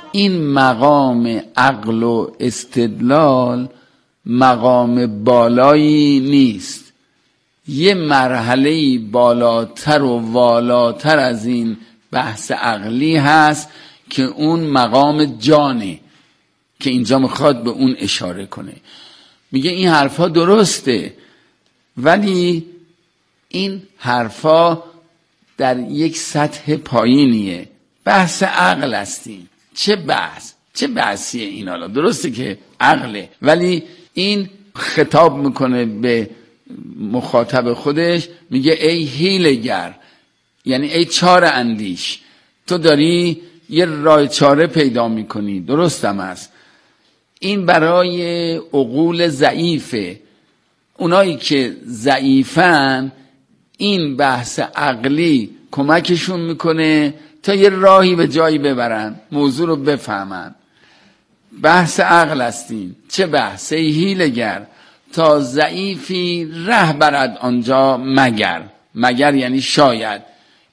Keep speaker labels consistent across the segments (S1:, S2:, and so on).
S1: این مقام عقل و استدلال مقام بالایی نیست، یه مرحله بالاتر و والاتر از این بحث عقلی هست که اون مقام جانه که اینجا میخواد به اون اشاره کنه. میگه این حرفا درسته، ولی این حرفا در یک سطح پایینیه، بحث عقل هستیم. چه بحثیه این؟ حالا درسته که عقله، ولی این خطاب میکنه به مخاطب خودش، میگه ای حیله‌گر، یعنی ای چاره اندیش، تو داری یه راه چاره پیدا میکنی، درستم است. این برای عقول ضعیفه، اونایی که ضعیفن این بحث عقلی کمکشون میکنه تا یه راهی به جایی ببرن، موضوع رو بفهمن. بحث عقل هستیم. چه بحث؟ ای حیله‌گر تا ضعیفی ره برد آنجا مگر یعنی شاید،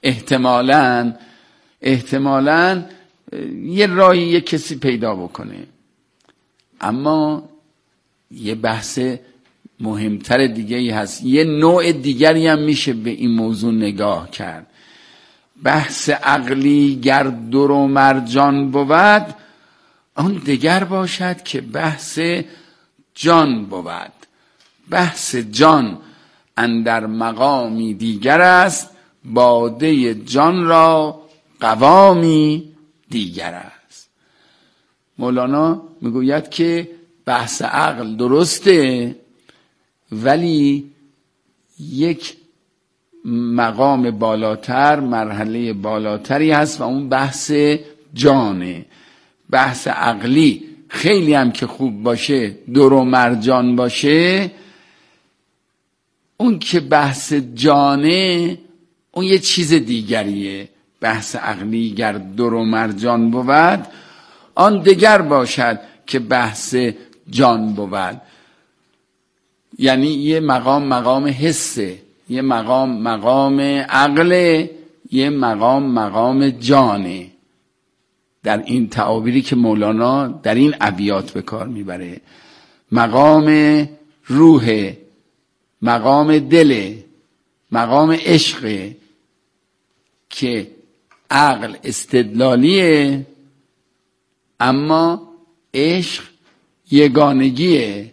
S1: احتمالاً یه راهی یه کسی پیدا بکنه. اما یه بحث مهمتر دیگه ای هست، یه نوع دیگری هم میشه به این موضوع نگاه کرد. بحث عقلی گر در و مرجان بود، آن دیگر باشد که بحث جان بود. بحث جان اندر مقامی دیگر است، باده جان را قوامی دیگر است. مولانا میگوید که بحث عقل درسته، ولی یک مقام بالاتر، مرحله بالاتری هست و اون بحث جانه. بحث عقلی خیلی هم که خوب باشه، در و مرجان باشه، اون که بحث جانه اون یه چیز دیگریه. بحث عقلی گر در و مرجان بود، آن دیگر باشد که بحث جان بود. یعنی یه مقام حسه، یه مقام عقله، یه مقام جانه. در این تعابیری که مولانا در این ابیات به کار میبره، مقام روح، مقام دل، مقام عشق، که عقل استدلالیه اما عشق یگانگیه.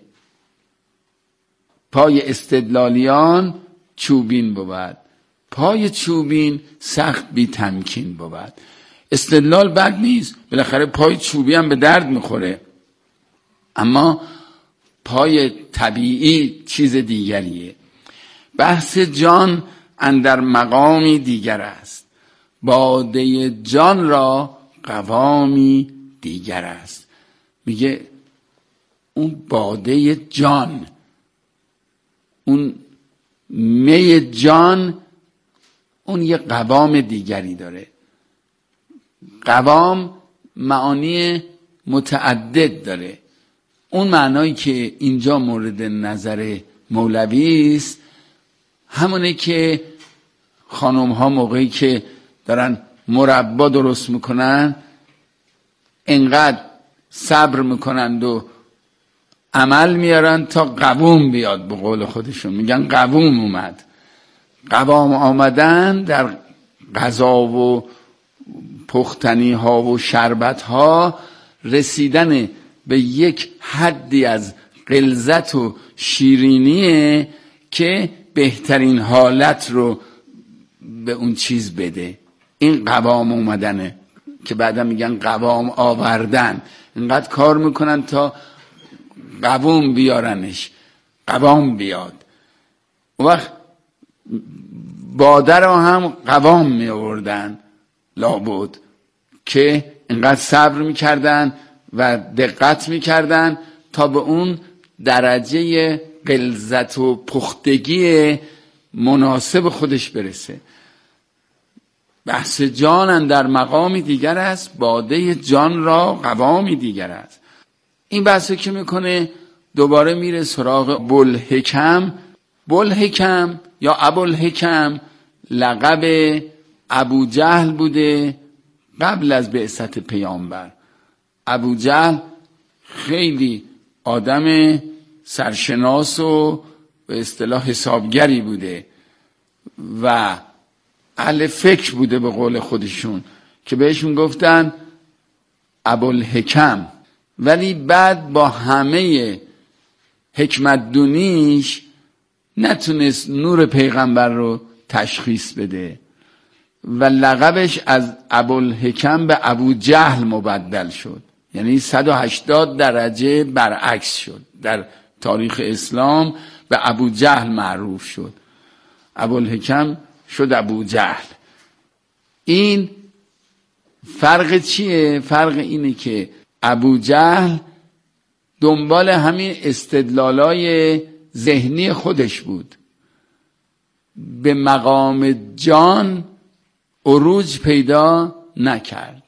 S1: پای استدلالیان چوبین بود، پای چوبین سخت بی تمکین بود. استدلال بد نیست، بالاخره پای چوبی هم به درد میخوره، اما پای طبیعی چیز دیگریه. بحث جان اندر مقامی دیگر است، باده جان را قوامی دیگر است. میگه اون باده جان، اون می جان، اون یه قوام دیگری داره. قوام معانی متعدد داره. اون معنایی که اینجا مورد نظر مولوی است همونه که خانم ها موقعی که دارن مربا درست میکنن انقدر صبر میکنند و عمل میارن تا قوام بیاد. به قول خودشون میگن قوام اومد. قوام آمدن در غذا و پختنی ها و شربت ها، رسیدن به یک حدی از غلظت و شیرینیه که بهترین حالت رو به اون چیز بده. این قوام اومدنه که بعدا میگن قوام آوردن. اینقدر کار میکنن تا قوام بیارنش، قوام بیاد. اون وقت باده رو هم قوام می آوردن لابد، که اینقدر صبر میکردن و دقت میکردن تا به اون درجه غلظت و پختگی مناسب خودش برسه. بحث جان در مقامی دیگر است، باده جان را قوامی دیگر است. این بحثی که میکنه دوباره میره سراغ بوالحکم یا ابوالحکم لقب ابو جهل بوده قبل از بعثت پیامبر. ابوجهل خیلی آدم سرشناس و به اصطلاح حسابگری بوده و اهل فکر بوده به قول خودشون که بهشون گفتن ابوالحکم، ولی بعد با همه حکمت دونیش نتونست نور پیغمبر رو تشخیص بده و لقبش از ابوالحکم به ابوجهل مبدل شد. یعنی 180 درجه برعکس شد. در تاریخ اسلام به ابوجهل معروف شد، ابوالحکم شد ابوجهل. این فرق چیه؟ فرق اینه که ابوجهل دنبال همین استدلالای ذهنی خودش بود، به مقام جان عروج پیدا نکرد،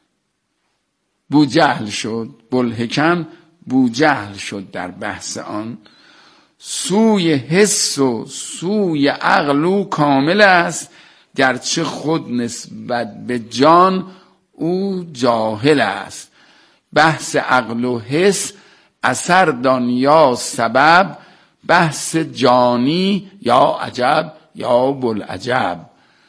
S1: بوجهل شد. بوالحکم بوجهل شد در بحث آن. سوی حس و سوی عقل او کامل است، گرچه خود نسبت به جان او جاهل است. بحث عقل و حس اثر دان یا سبب، بحث جانی یا عجب یا بوالعجب.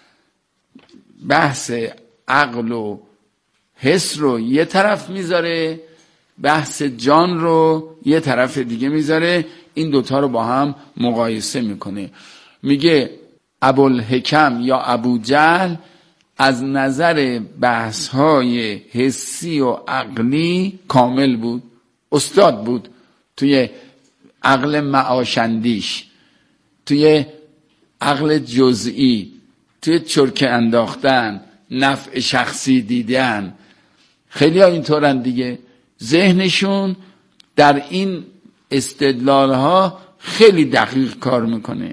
S1: بحث عقل و حس رو یه طرف میذاره، بحث جان رو یه طرف دیگه میذاره، این دوتا رو با هم مقایسه میکنه. میگه ابوالحکم یا ابوجهل از نظر بحث‌های حسی و عقلی کامل بود، استاد بود توی عقل معاشندیش، توی عقل جزئی، توی چرکه انداختن، نفع شخصی دیدن. خیلی ها اینطورن دیگه، ذهنشون در این استدلال ها خیلی دقیق کار میکنه،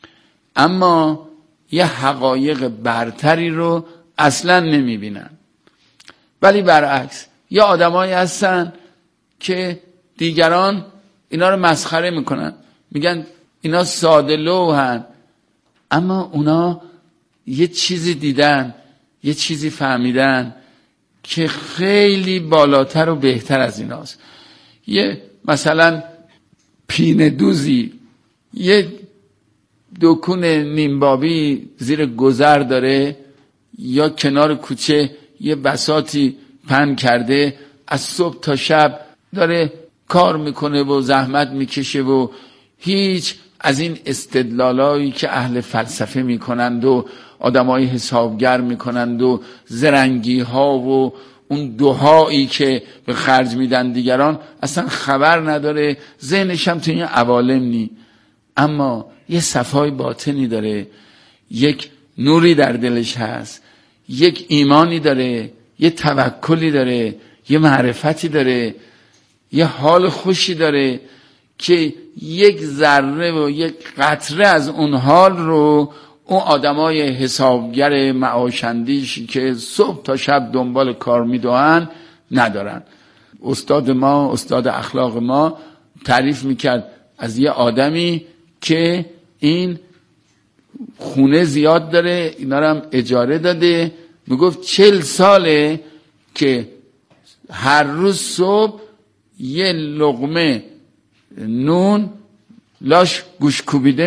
S1: اما یه حقایق برتری رو اصلا نمیبینن. ولی برعکس یا آدمایی هستن که دیگران اینا رو مسخره میکنن، میگن اینا ساده لوحن، اما اونا یه چیزی دیدن، یه چیزی فهمیدن که خیلی بالاتر و بهتر از ایناست. یه مثلا پینه دوزی یه دکون نیمبابی زیر گذر داره یا کنار کوچه یه بساطی پهن کرده، از صبح تا شب داره کار میکنه و زحمت میکشه و هیچ از این استدلالایی که اهل فلسفه میکنند و آدمای حسابگر میکنند و زرنگی ها و اون دعایی که به خرج میدن دیگران اصلا خبر نداره، ذهنش هم تو این عوالم نی، اما یه صفای باطنی داره، یک نوری در دلش هست، یک ایمانی داره، یه توکلی داره، یه معرفتی داره، یه حال خوشی داره که یک ذره و یک قطره از اون حال رو اون آدمای حسابگر معاشندیشی که صبح تا شب دنبال کار میدوئن ندارن. استاد ما، استاد اخلاق ما تعریف میکرد از یه آدمی که این خونه زیاد داره، اینا رو هم اجاره داده، میگفت 40 ساله که هر روز صبح یه لقمه نون لاش گوش کوبیده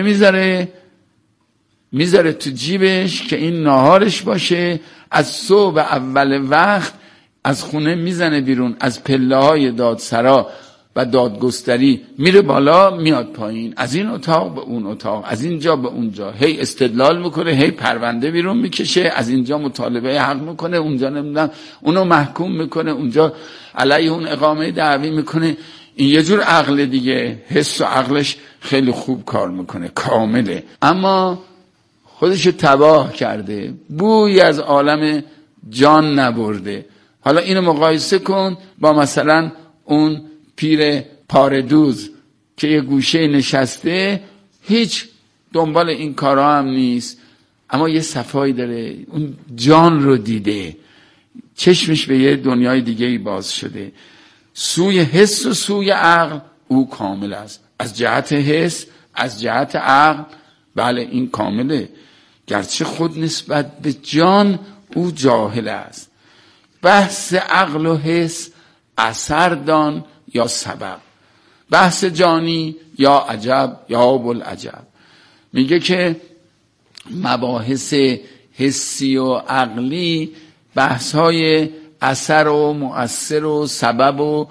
S1: میذاره تو جیبش که این ناهارش باشه، از صبح اول وقت از خونه میزنه بیرون، از پله های دادسرا و دادگستری میره بالا میاد پایین، از این اتاق به اون اتاق، از اینجا به اونجا، هی استدلال میکنه، هی پرونده بیرون میکشه، از اینجا مطالبه حق میکنه، اونجا نمیدونم اونو محکوم میکنه، اونجا علیه اون اقامه دعوی میکنه. این یه جور عقل دیگه، حس و عقلش خیلی خوب کار میکنه، کامله، اما خودشو تباه کرده، بوی از عالم جان نبرده. حالا اینو مقایسه کن با مثلا اون پیر پاردوز که یه گوشه نشسته، هیچ دنبال این کارا هم نیست، اما یه صفایی داره، اون جان رو دیده، چشمش به یه دنیای دیگه باز شده. سوی حس و سوی عقل او کامل است. از جهت حس، از جهت عقل، بله این کامله، گرچه خود نسبت به جان او جاهل است. بحث عقل و حس اثر دان یا سبب، بحث جانی یا عجب یا بوالعجب. میگه که مباحث حسی و عقلی بحث‌های اثر و مؤثر و سبب و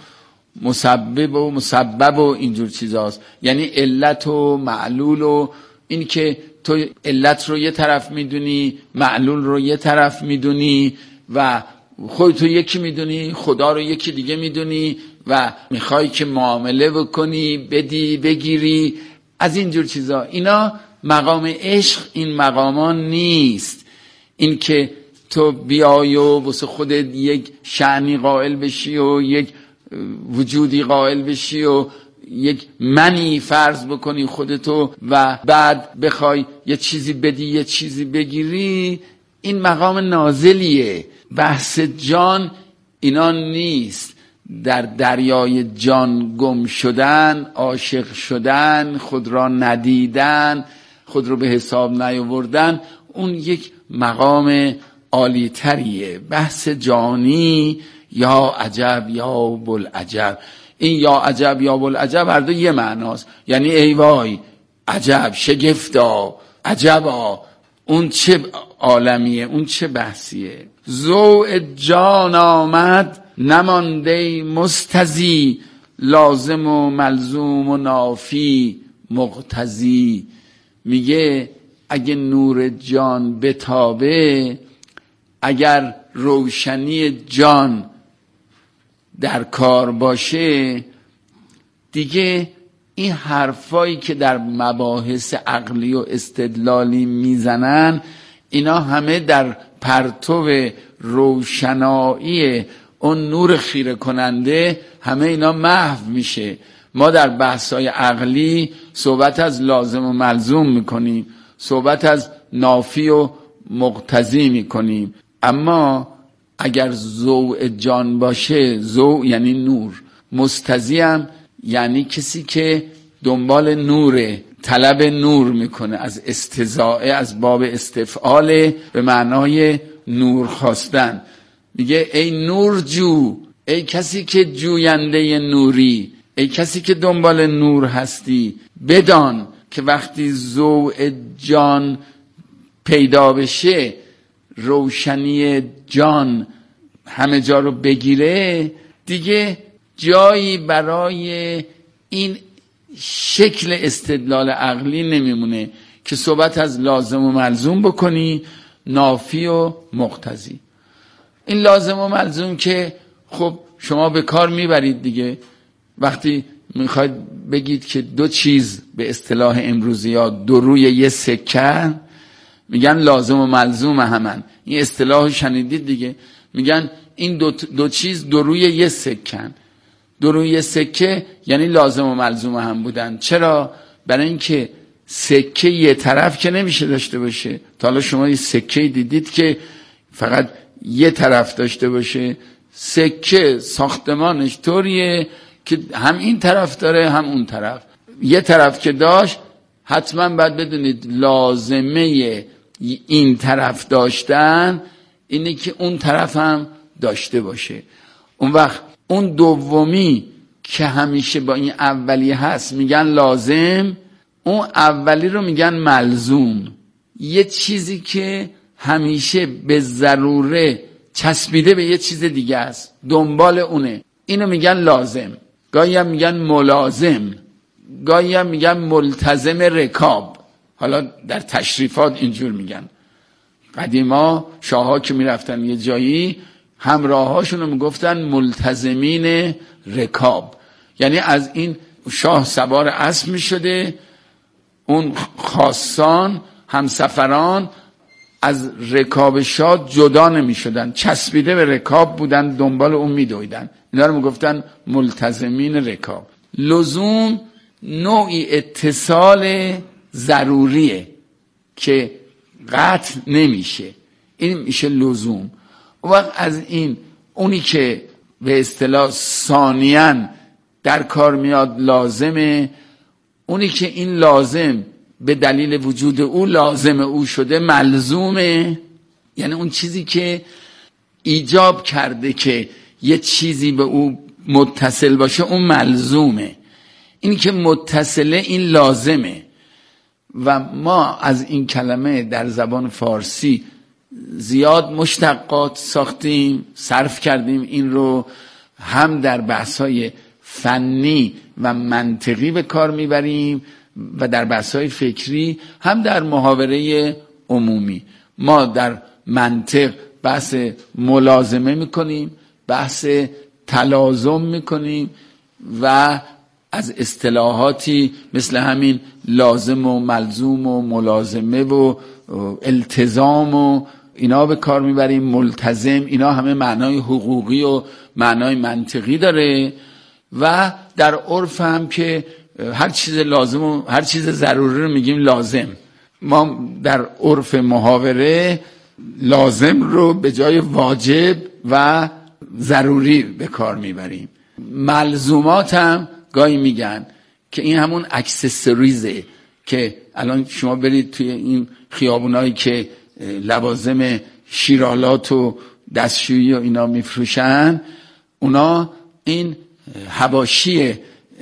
S1: مسبب و اینجور چیزاست، یعنی علت و معلول و این که تو علت رو یه طرف میدونی، معلول رو یه طرف میدونی و خودتو یکی میدونی، خدا رو یکی دیگه میدونی و میخوای که معامله بکنی، بدی بگیری، از اینجور چیزا. اینا مقام عشق این مقامان نیست. این که تو بیای و واسه خودت یک شأنی قائل بشی و یک وجودی قائل بشی و یک منی فرض بکنی خودتو و بعد بخوای یه چیزی بدی یه چیزی بگیری، این مقام نازلیه. بحث جان اینا نیست. در دریای جان گم شدن، عاشق شدن، خود را ندیدن، خود رو به حساب نیاوردن، اون یک مقام عالی تریه. بحث جانی یا عجب یا بوالعجب، این یا عجب یا بوالعجب هر دو یه معناست، یعنی ای وای، عجب، شگفتا، عجبا، اون چه عالمیه، اون چه بحثیه. ضوء جان آمد نمانده مستضی، لازم و ملزوم و نافی مقتضی. میگه اگه نور جان بتابه، اگر روشنی جان در کار باشه، دیگه این حرفایی که در مباحث عقلی و استدلالی میزنن، اینا همه در پرتو روشنایی اون نور خیره کننده همه اینا محو میشه. ما در بحث‌های عقلی صحبت از لازم و ملزوم میکنیم، صحبت از نافی و مقتضی میکنیم، اما اگر ضوء جان باشه، ضوء یعنی نور، مستضی هم یعنی کسی که دنبال نوره، طلب نور میکنه، از استضاءه، از باب استفعال به معنای نور خواستن. میگه ای نور جو، ای کسی که جوینده نوری، ای کسی که دنبال نور هستی، بدان که وقتی ضوء جان پیدا بشه، روشنی جان همه جا رو بگیره، دیگه جایی برای این شکل استدلال عقلی نمیمونه که صحبت از لازم و ملزوم بکنی، نافی و مقتضی. این لازم و ملزوم که خب شما به کار میبرید دیگه. وقتی میخواید بگید که دو چیز به اصطلاح امروزی ها دو روی یه سکه، میگن لازم و ملزوم همن. این اصطلاح شنیدید دیگه، میگن این دو چیز دو روی یه سکن. دو روی یه سکه یعنی لازم و ملزوم هم بودن. چرا؟ برای اینکه سکه یه طرف که نمیشه داشته باشه. تا حالا شما یه سکه دیدید که فقط یه طرف داشته باشه؟ سکه ساختمانش طوریه که هم این طرف داره هم اون طرف. یه طرف که داشت، حتما باید بدونید لازمه این طرف داشتن اینه که اون طرف هم داشته باشه. اون وقت اون دومی که همیشه با این اولی هست میگن لازم، اون اولی رو میگن ملزوم. یه چیزی که همیشه به ضروره چسبیده به یه چیز دیگه است، دنبال اونه، اینو میگن لازم. گاهی هم میگن ملازم، گاهی هم میگن ملتزم رکاب. حالا در تشریفات اینجور میگن. قدیما شاه‌ها که میرفتن یه جایی، همراهاشون رو میگفتن ملتزمین رکاب، یعنی از این شاه سوار اسب میشده، اون خاصان همسفران از رکاب شاه جدا نمیشدن، چسبیده به رکاب بودن، دنبال اون میدویدن. اینا رو میگفتن ملتزمین رکاب. لزوم نوعی اتصال ضروریه که قطع نمیشه، این میشه لزوم. و وقت از این اونی که به اصطلاح ثانیاً در کار میاد لازمه، اونی که این لازم به دلیل وجود او لازم او شده ملزومه، یعنی اون چیزی که ایجاب کرده که یه چیزی به او متصل باشه اون ملزومه، این که متصله این لازمه. و ما از این کلمه در زبان فارسی زیاد مشتقات ساختیم، صرف کردیم، این رو هم در بحث‌های فنی و منطقی به کار میبریم و در بحث‌های فکری، هم در محاوره عمومی. ما در منطق بحث ملازمه میکنیم، بحث تلازم میکنیم و از اصطلاحاتی مثل همین لازم و ملزوم و ملازمه و التزام و اینا به کار میبریم، ملتزم، اینا همه معنای حقوقی و معنای منطقی داره. و در عرف هم که هر چیز لازم و هر چیز ضروری رو میگیم لازم. ما در عرف محاوره لازم رو به جای واجب و ضروری به کار میبریم. ملزومات هم گاهی میگن که این همون اکسسوریزه که الان شما برید توی این خیابونایی که لوازم شیرالات و دستشویی و اینا میفروشن، اونا این حواشی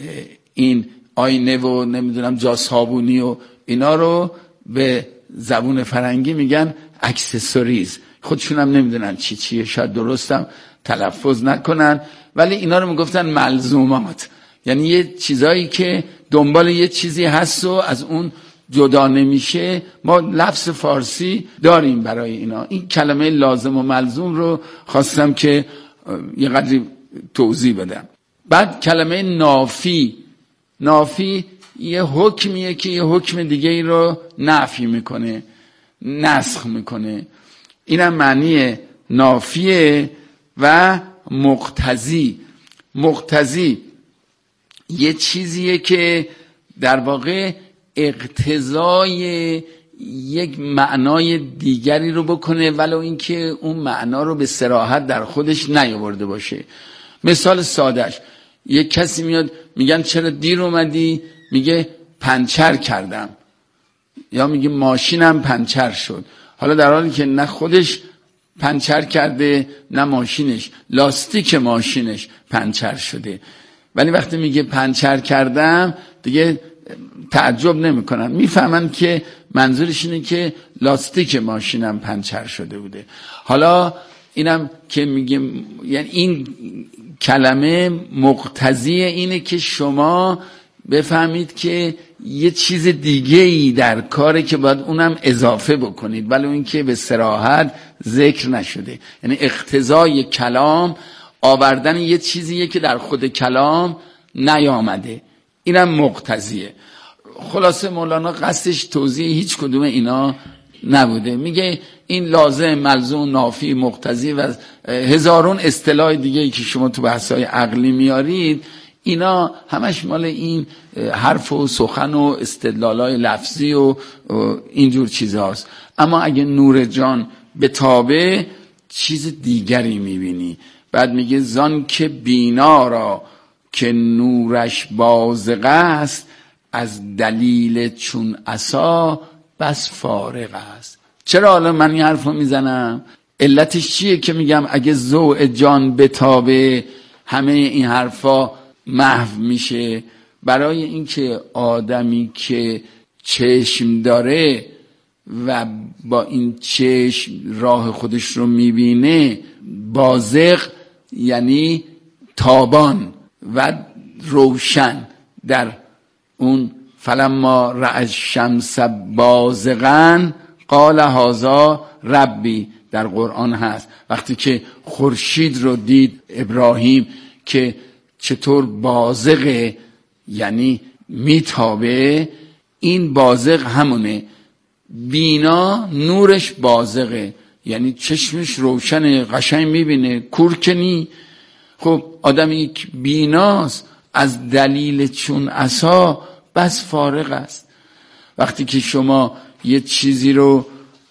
S1: این آینه و نمیدونم جا صابونی و اینا رو به زبون فرنگی میگن اکسسوریز. خودشون هم نمیدونن چیه، شاید درستم تلفظ نکنن، ولی اینا رو میگفتن ملزومات، یعنی یه چیزایی که دنبال یه چیزی هست و از اون جدا نمیشه. ما لفظ فارسی داریم برای اینا. این کلمه لازم و ملزوم رو خواستم که یه قدری توضیح بدم. بعد کلمه نافی، نافی یه حکمیه که یه حکم دیگه ای رو نفی میکنه، نسخ میکنه. اینم معنی نافیه. و مقتضی، مقتضی یه چیزیه که در واقع اقتضای یک معنای دیگری رو بکنه ولو اینکه اون معنا رو به صراحت در خودش نیاورده باشه. مثال سادهش، یک کسی میاد میگن چرا دیر اومدی؟ میگه پنچر کردم، یا میگه ماشینم پنچر شد. حالا در حالی که نه خودش پنچر کرده نه ماشینش، لاستیک ماشینش پنچر شده. ولی وقتی میگه پنچر کردم دیگه تعجب نمیکنن، میفهمن که منظورش اینه که لاستیک ماشینم پنچر شده بوده. حالا اینم که میگیم، یعنی این کلمه مقتضی اینه که شما بفهمید که یه چیز دیگه ای در کاره که باید اونم اضافه بکنید ولی اون که به صراحت ذکر نشده. یعنی اقتضای کلام آوردن یه چیزیه که در خود کلام نیامده، اینم مقتضیه. خلاصه مولانا قصدش توضیح هیچ کدوم اینا نبوده. میگه این لازم، ملزوم، نافی، مقتضی و هزارون اصطلاح دیگه که شما تو بحث‌های عقلی میارید، اینا همش مال این حرف و سخن و استدلالای لفظی و اینجور چیزهاست. اما اگه نور جان به تابه چیز دیگری میبینی. بعد میگه زان که بینا را که نورش بازغ است، از دلیل چون عصا بس فارغ است. چرا حالا من این حرف رو میزنم؟ علتش چیه که میگم اگه ضوء جان بتابه همه این حرفا محو میشه؟ برای اینکه آدمی که چشم داره و با این چشم راه خودش رو میبینه، بازغ یعنی تابان و روشن، در اون فلما رأى الشمس بازغا قال هذا ربی در قرآن هست. وقتی که خورشید رو دید ابراهیم که چطور بازغه، یعنی میتابه، این بازغ همونه. بینا نورش بازغه، یعنی چشمش روشنه، قشنگ میبینه، کورکنی. خب آدمی که بیناست از دلیل چون عصا بس فارغ است. وقتی که شما یه چیزی رو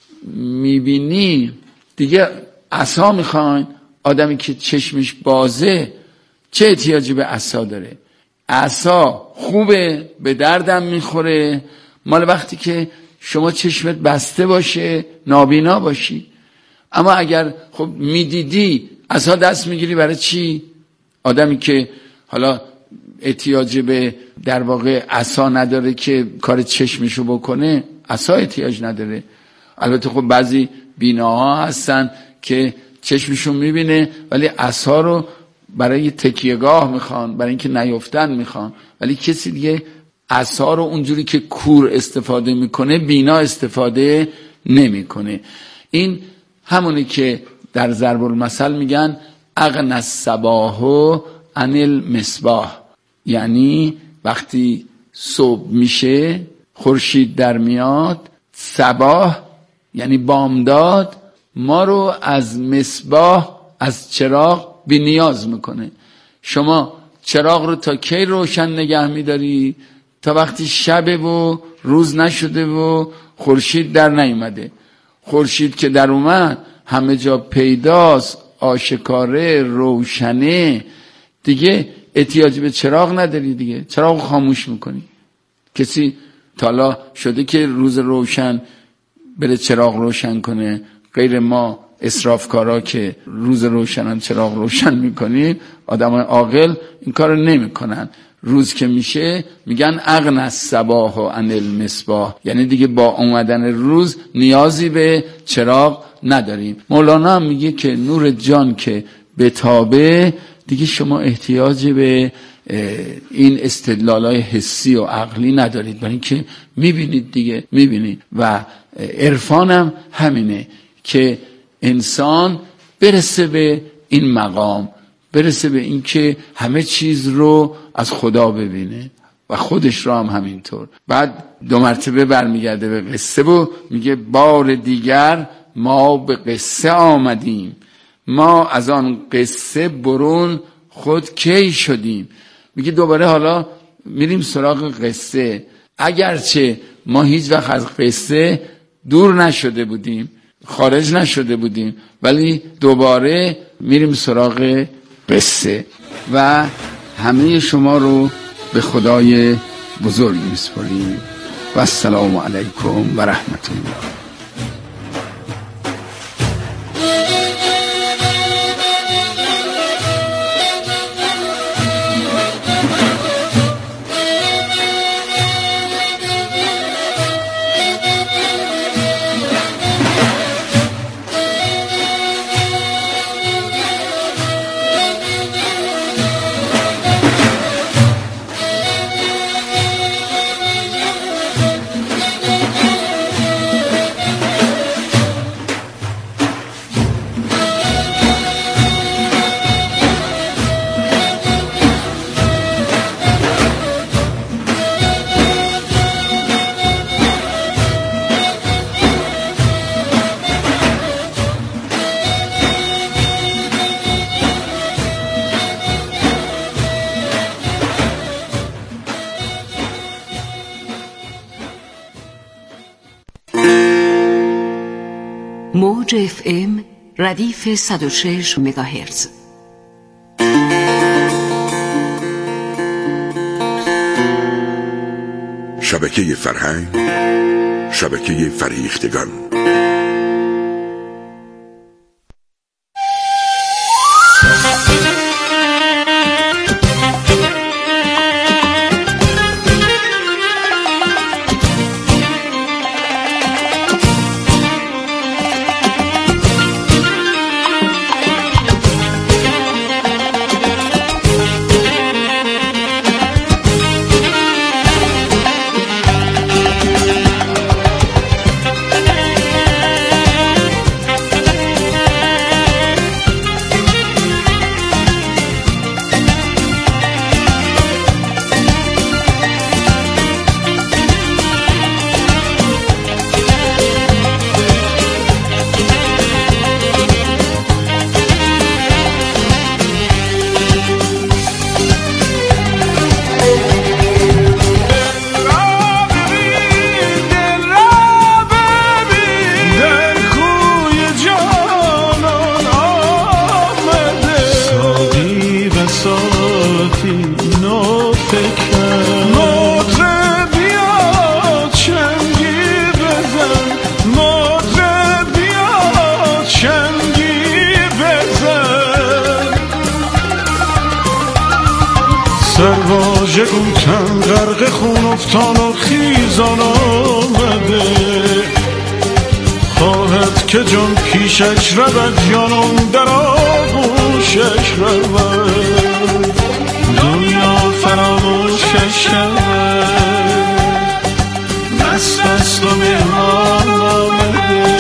S1: میبینی دیگه عصا میخواین. آدمی که چشمش بازه چه احتیاجی به عصا داره؟ عصا خوبه، به دردم میخوره مال وقتی که شما چشمت بسته باشه، نابینا باشی. اما اگر خب میدیدی عصا دست میگیری برای چی؟ آدمی که حالا احتیاج به در واقع عصا نداره که کار چشمشو بکنه، عصا احتیاج نداره. البته خب بعضی بیناها هستن که چشمشون میبینه ولی عصا رو برای تکیهگاه میخوان، برای اینکه نیفتن میخوان، ولی کسی دیگه عصا رو اونجوری که کور استفاده میکنه بینا استفاده نمیکنه. این همونی که در ضرب المثل میگن اغنى الصباح عن المصباح، یعنی وقتی صبح میشه خورشید در میاد، صباح یعنی بامداد ما رو از مصباح، از چراغ بی نیاز میکنه. شما چراغ رو تا کی روشن نگه میداری؟ تا وقتی شبه و روز نشده و خورشید در نیومده. خورشید که در اومد همه جا پیداست، آشکاره، روشنه، دیگه احتیاج به چراغ نداری، دیگه چراغ خاموش میکنی. کسی تالا شده که روز روشن بره چراغ روشن کنه؟ غیر ما اسرافکارا که روز روشنان چراغ روشن میکنیم، آدم عاقل این کارو نمیکنن. روز که میشه میگن اغنى الصباح عن المصباح، یعنی دیگه با اومدن روز نیازی به چراغ نداریم. مولانا هم میگه که نور جان که بتابه دیگه شما احتیاج به این استدلالای حسی و عقلی ندارید، برای اینکه میبینید دیگه، میبینید. و عرفان هم همینه که انسان برسه به این مقام، برسه به این که همه چیز رو از خدا ببینه و خودش رو هم همینطور. بعد 2 مرتبه برمیگرده به قصه و میگه بار دیگر ما به قصه آمدیم، ما از آن قصه برون خود کی شدیم. میگه دوباره حالا میریم سراغ قصه، اگرچه ما هیچ وقت از قصه دور نشده بودیم، خارج نشده بودیم، ولی دوباره میریم سراغ قصه. و همه شما رو به خدای بزرگ میسپاریم و السلام علیکم و رحمت الله.
S2: موج FM ردیف 106 مگاهرتز.
S3: شبکه فرهنگ، شبکه فریختگان.
S4: واژه گوتن غرق خون افتان و خیزان آمده، خواهد که جان پیشش رود جانم در آغوشش رود، دنیا فراموشش شود، مست است و مهمان آمده،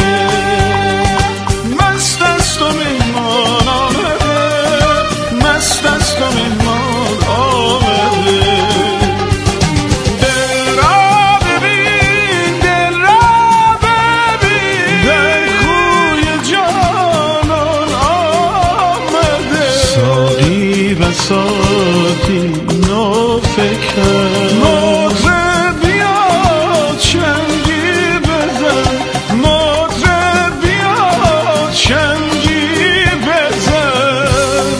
S4: مست است و مهمان آمده، مست است و مهمان آمده. دل را ببین، دل را ببین، در کوی جانان آمده، ساقی و ساقی نو فکر مطرب بیا چنگی بزن، مطرب بیا چنگی بزن.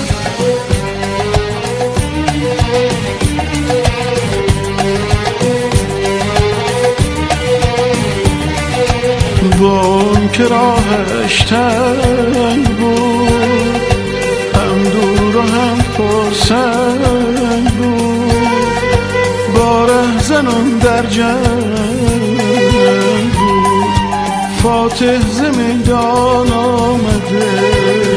S4: با اون که راهش تنگ بود، هم دور و هم پرسنگ بود، با رهزنان در جنگ بود، فاتح ز میدان آمده.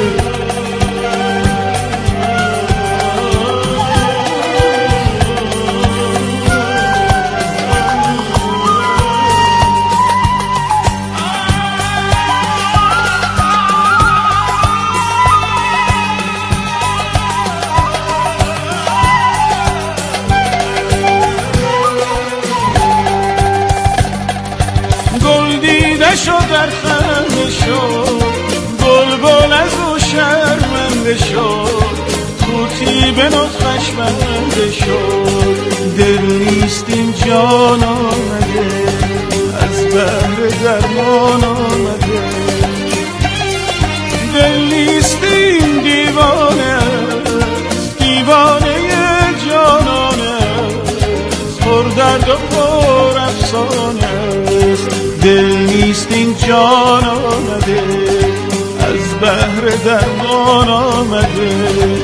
S4: شد در خنده شد، بلبل از او شرمنده شد، طوطی به نطقش بنده شد. دل نیست این جان آمده، از بحر درمان آمده، دل نیست این دیوانه، دیوانه جانانه، پر درد و پر افسانه. دل نیست این جان آمده، از بحر درمان آمده.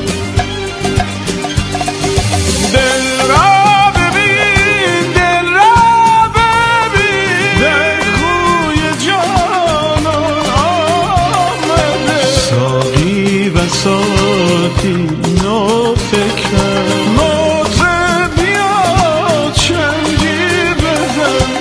S4: دل را ببین، دل را ببین، در کوی جانان آمده، ساقی و ساقی نو فکر مطرب بیا چنگی بزن،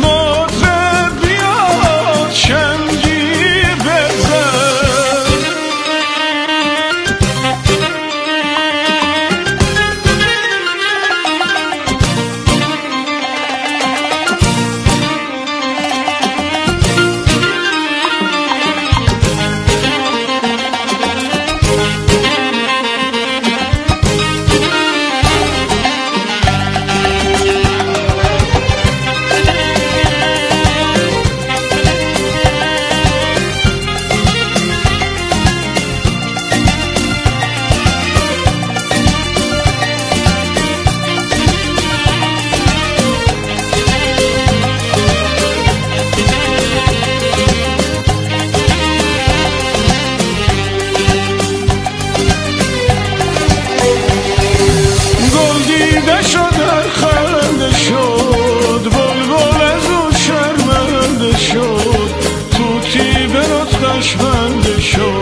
S4: شد، بلبل از او شرمنده شد، طوطی به نطقش بنده شد.